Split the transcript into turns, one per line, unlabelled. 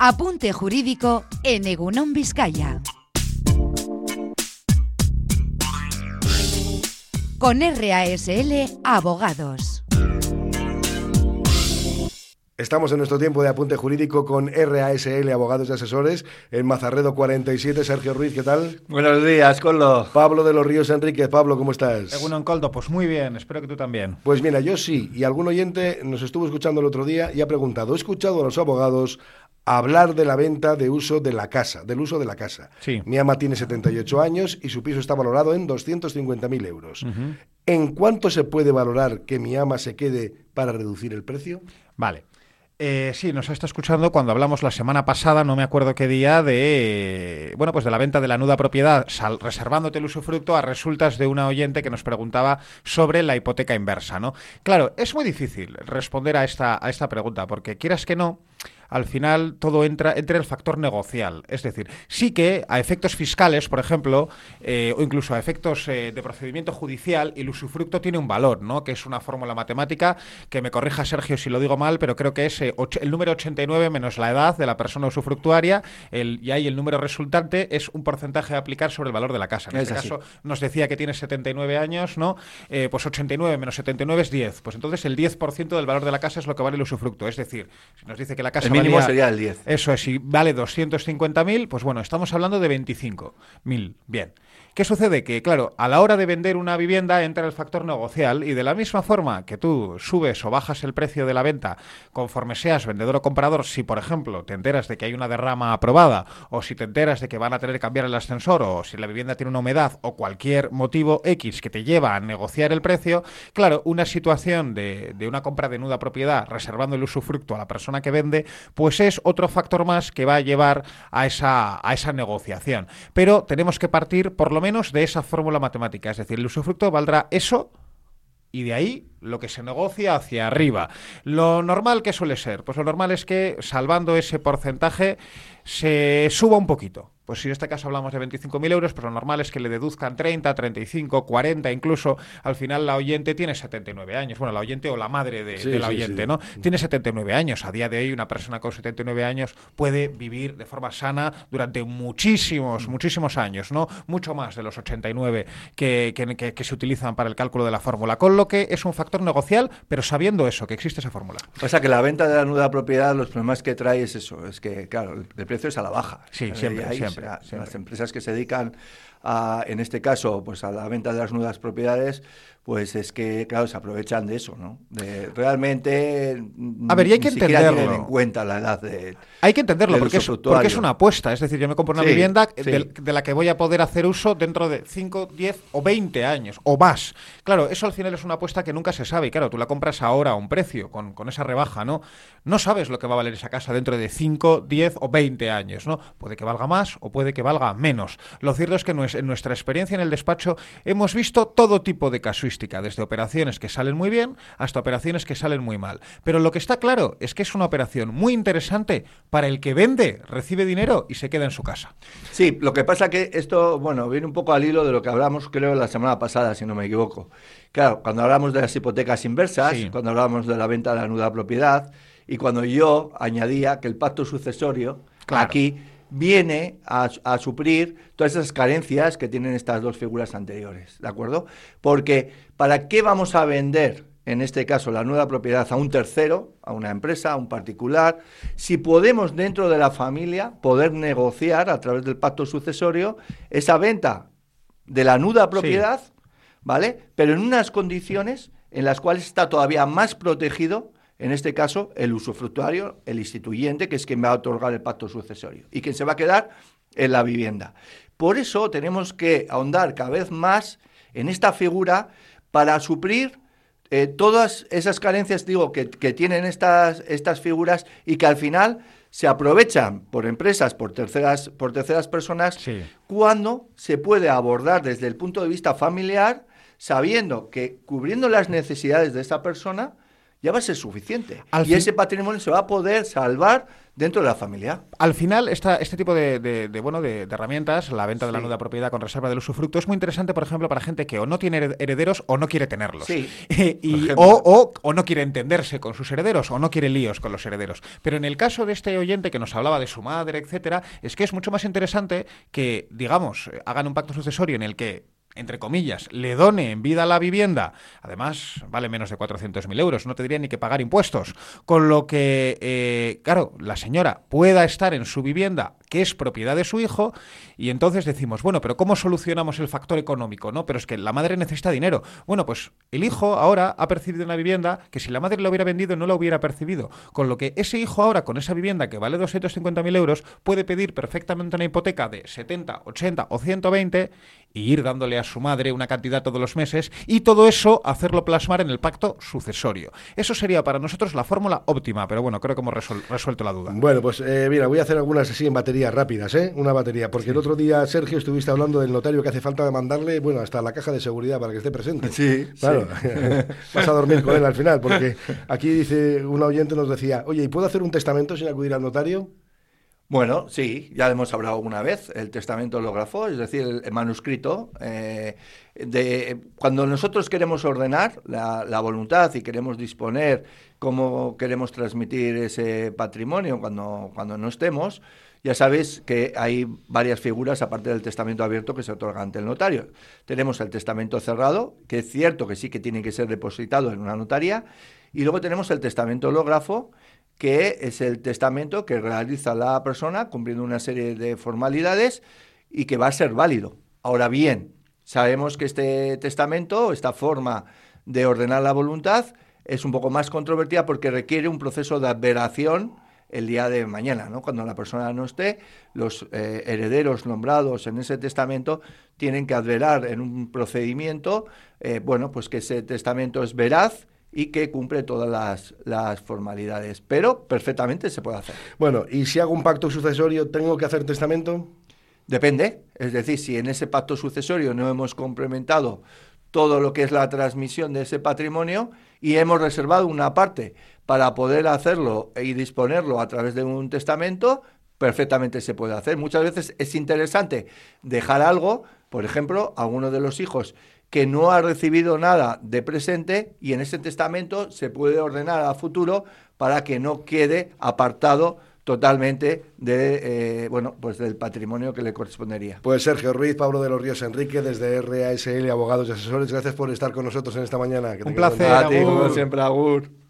Apunte jurídico en Egunon Vizcaya. Con RASL Abogados.
Estamos en nuestro tiempo de apunte jurídico con RASL Abogados y Asesores en Mazarredo 47. Sergio Ruiz, ¿qué tal?
Buenos días, Coldo.
Pablo de los Ríos Enríquez. Pablo, ¿cómo estás?
Egunon, Coldo, pues muy bien, espero que tú también.
Pues mira, yo sí, y algún oyente nos estuvo escuchando el otro día y ha preguntado, he escuchado a los abogados hablar de la venta de uso de la casa, del uso de la casa.
Sí.
Mi ama tiene 78 años y su piso está valorado en 250.000 euros.
Uh-huh.
¿En cuánto se puede valorar que mi ama se quede para reducir el precio?
Vale. Sí, nos está escuchando cuando hablamos la semana pasada, no me acuerdo qué día, de la venta de la nuda propiedad, reservándote el usufructo a resultas de una oyente que nos preguntaba sobre la hipoteca inversa, ¿no? Claro, es muy difícil responder a esta pregunta, porque quieras que no, al final todo entra el factor negocial. Es decir, sí que a efectos fiscales, por ejemplo, o incluso a efectos de procedimiento judicial, el usufructo tiene un valor, ¿no? Que es una fórmula matemática, que me corrija Sergio si lo digo mal, pero creo que es el número 89 menos la edad de la persona usufructuaria, y ahí el número resultante es un porcentaje a aplicar sobre el valor de la casa. En este caso nos decía que tiene 79 años, ¿no? Pues 89 menos 79 es 10. Pues entonces el 10% del valor de la casa es lo que vale el usufructo. Es decir, si nos dice que la casa
el mínimo sería el 10.
Eso es, si vale 250.000, pues bueno, estamos hablando de 25.000. Bien. ¿Qué sucede? Que, claro, a la hora de vender una vivienda entra el factor negocial y de la misma forma que tú subes o bajas el precio de la venta conforme seas vendedor o comprador, si, por ejemplo, te enteras de que hay una derrama aprobada o si te enteras de que van a tener que cambiar el ascensor o si la vivienda tiene una humedad o cualquier motivo X que te lleva a negociar el precio, claro, una situación de una compra de nuda propiedad reservando el usufructo a la persona que vende, pues es otro factor más que va a llevar a esa negociación. Pero tenemos que partir por lo menos de esa fórmula matemática, es decir, el usufructo valdrá eso y de ahí lo que se negocia hacia arriba. Lo normal, ¿qué suele ser? Pues lo normal es que, salvando ese porcentaje, se suba un poquito. Pues si en este caso hablamos de 25.000 euros, pues lo normal es que le deduzcan 30, 35, 40, incluso al final la oyente tiene 79 años. Bueno, la oyente o la madre de la oyente, ¿no? Tiene 79 años. A día de hoy una persona con 79 años puede vivir de forma sana durante muchísimos años, ¿no? Mucho más de los 89 que se utilizan para el cálculo de la fórmula. Con lo que es un factor negocial, pero sabiendo eso, que existe esa fórmula.
O sea que la venta de la nuda propiedad, los problemas que trae es eso, es que, claro, el precio es a la baja.
Sí, siempre.
Las empresas que se dedican en este caso, pues a la venta de las nudas propiedades, pues es que, claro, se aprovechan de eso, ¿no? De realmente
a ver, y hay que entenderlo.
Tienen en cuenta la edad de...
Hay que entenderlo porque es una apuesta. Es decir, yo me compro una vivienda de la que voy a poder hacer uso dentro de 5, 10 o 20 años o más. Claro, eso al final es una apuesta que nunca se sabe. Y claro, tú la compras ahora a un precio con esa rebaja, ¿no? No sabes lo que va a valer esa casa dentro de 5, 10 o 20 años, ¿no? Puede que valga más o puede que valga menos. Lo cierto es que en nuestra experiencia en el despacho hemos visto todo tipo de casuística, desde operaciones que salen muy bien hasta operaciones que salen muy mal. Pero lo que está claro es que es una operación muy interesante para el que vende, recibe dinero y se queda en su casa.
Sí, lo que pasa que esto, bueno, viene un poco al hilo de lo que hablamos, creo, la semana pasada, si no me equivoco. Claro, cuando hablamos de las hipotecas inversas, cuando hablamos de la venta de la nuda propiedad y cuando yo añadía que el pacto sucesorio aquí viene a suplir todas esas carencias que tienen estas dos figuras anteriores, ¿de acuerdo? Porque ¿para qué vamos a vender, en este caso, la nuda propiedad a un tercero, a una empresa, a un particular, si podemos dentro de la familia poder negociar a través del pacto sucesorio esa venta de la nuda propiedad, ¿vale? Pero en unas condiciones en las cuales está todavía más protegido, en este caso, el usufructuario, el instituyente, que es quien va a otorgar el pacto sucesorio y quien se va a quedar en la vivienda. Por eso tenemos que ahondar cada vez más en esta figura para suplir todas esas carencias, digo, que tienen estas figuras y que al final se aprovechan por empresas, por terceras personas, cuando se puede abordar desde el punto de vista familiar, sabiendo que cubriendo las necesidades de esa persona, ya va a ser suficiente. Y ese patrimonio se va a poder salvar dentro de la familia.
Al final, este tipo de herramientas, la venta de la nuda propiedad con reserva del usufructo, es muy interesante, por ejemplo, para gente que o no tiene herederos o no quiere tenerlos.
Sí.
O no quiere entenderse con sus herederos o no quiere líos con los herederos. Pero en el caso de este oyente que nos hablaba de su madre, etcétera, es que es mucho más interesante que, digamos, hagan un pacto sucesorio en el que, entre comillas, le done en vida la vivienda, además vale menos de 400.000 euros, no tendría ni que pagar impuestos, con lo que, claro, la señora pueda estar en su vivienda, que es propiedad de su hijo, y entonces decimos, bueno, pero ¿cómo solucionamos el factor económico? ¿No? Pero es que la madre necesita dinero. Bueno, pues el hijo ahora ha percibido una vivienda que si la madre la hubiera vendido no la hubiera percibido, con lo que ese hijo ahora con esa vivienda que vale 250.000 euros puede pedir perfectamente una hipoteca de 70, 80 o 120 y ir dándole a su madre una cantidad todos los meses y todo eso hacerlo plasmar en el pacto sucesorio. Eso sería para nosotros la fórmula óptima, pero bueno, creo que hemos resuelto la duda.
Bueno, pues mira, voy a hacer algunas así en baterías rápidas, una batería, porque el otro día, Sergio, estuviste hablando del notario que hace falta mandarle, bueno, hasta la caja de seguridad para que esté presente.
Sí,
claro. Sí. Vas a dormir con él al final, porque aquí dice, un oyente nos decía, oye, ¿y puedo hacer un testamento sin acudir al notario?
Bueno, sí, ya hemos hablado una vez, el testamento hológrafo, es decir, el manuscrito. Cuando nosotros queremos ordenar la voluntad y queremos disponer cómo queremos transmitir ese patrimonio cuando no estemos, ya sabéis que hay varias figuras, aparte del testamento abierto, que se otorga ante el notario. Tenemos el testamento cerrado, que es cierto que sí que tiene que ser depositado en una notaría, y luego tenemos el testamento hológrafo, que es el testamento que realiza la persona cumpliendo una serie de formalidades y que va a ser válido. Ahora bien, sabemos que este testamento, esta forma de ordenar la voluntad, es un poco más controvertida porque requiere un proceso de adveración el día de mañana, ¿no? Cuando la persona no esté, los herederos nombrados en ese testamento tienen que adverar en un procedimiento, pues que ese testamento es veraz y que cumple todas las formalidades, pero perfectamente se puede hacer.
Bueno, ¿y si hago un pacto sucesorio, tengo que hacer testamento?
Depende, es decir, si en ese pacto sucesorio no hemos complementado todo lo que es la transmisión de ese patrimonio y hemos reservado una parte para poder hacerlo y disponerlo a través de un testamento, perfectamente se puede hacer. Muchas veces es interesante dejar algo, por ejemplo, a uno de los hijos que no ha recibido nada de presente y en ese testamento se puede ordenar a futuro para que no quede apartado totalmente del patrimonio que le correspondería.
Pues Sergio Ruiz, Pablo de los Ríos Enrique, desde RASL Abogados y Asesores, gracias por estar con nosotros en esta mañana.
Un placer,
a ti, como siempre, agur.